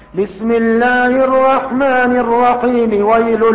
بسم الله الرحمن الرحيم.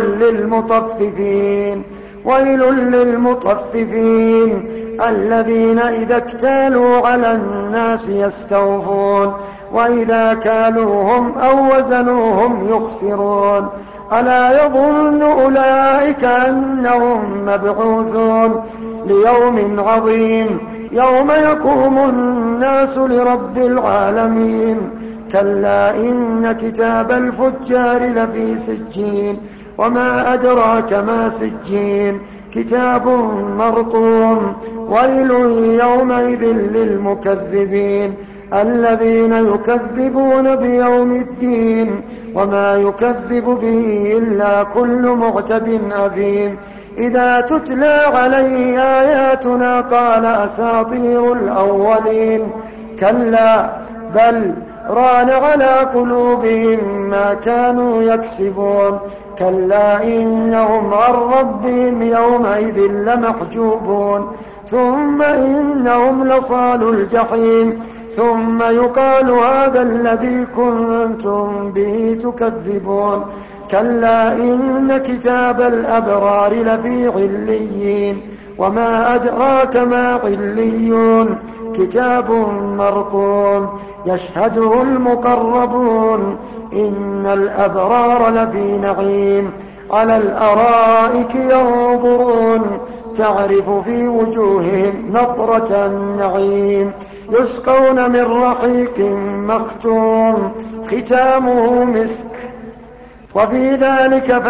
ويل للمطففين الذين إذا اكتالوا على الناس يستوفون وإذا كالوهم أو وزنوهم يخسرون ألا يظن أولئك أنهم مبعوثون ليوم عظيم يوم يقوم الناس لرب العالمين كلا إن كتاب الفجار لفي سجين وما أدراك ما سجين كتاب مرقوم ويل يومئذ للمكذبين الذين يكذبون بيوم الدين وما يكذب به إلا كل معتد أثيم إذا تتلى عليه آياتنا قال أساطير الأولين كلا بل ران على قلوبهم ما كانوا يكسبون كلا إنهم عن ربهم يومئذ لمحجوبون ثم إنهم لصالوا الجحيم ثم يقال هذا الذي كنتم به تكذبون كلا إن كتاب الأبرار لفي عليين وما أدراك ما عليون كتاب مرقوم يشهده المقربون إن الأبرار لفي نعيم على الأرائك ينظرون تعرف في وجوههم نضرة النعيم يسقون من رحيق مختوم ختامه مسك وفي ذلك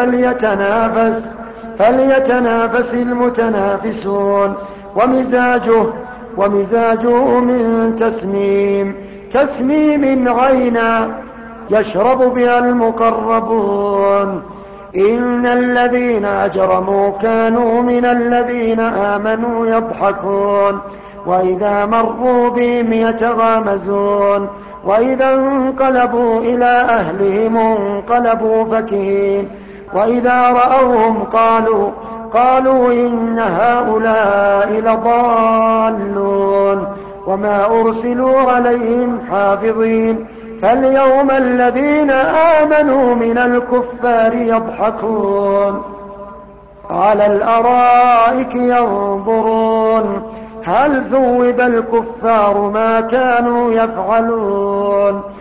فليتنافس المتنافسون ومزاجه من تسنيم عينا يشرب بها المقربون إن الذين أجرموا كانوا من الذين آمنوا يضحكون وإذا مروا بهم يتغامزون وإذا انقلبوا إلى أهلهم انقلبوا فكهين وإذا رأوهم قالوا إن هؤلاء لضالون وما أرسلوا عليهم حافظين فاليوم الذين آمنوا من الكفار يضحكون على الأرائك ينظرون هل ثوب الكفار ما كانوا يفعلون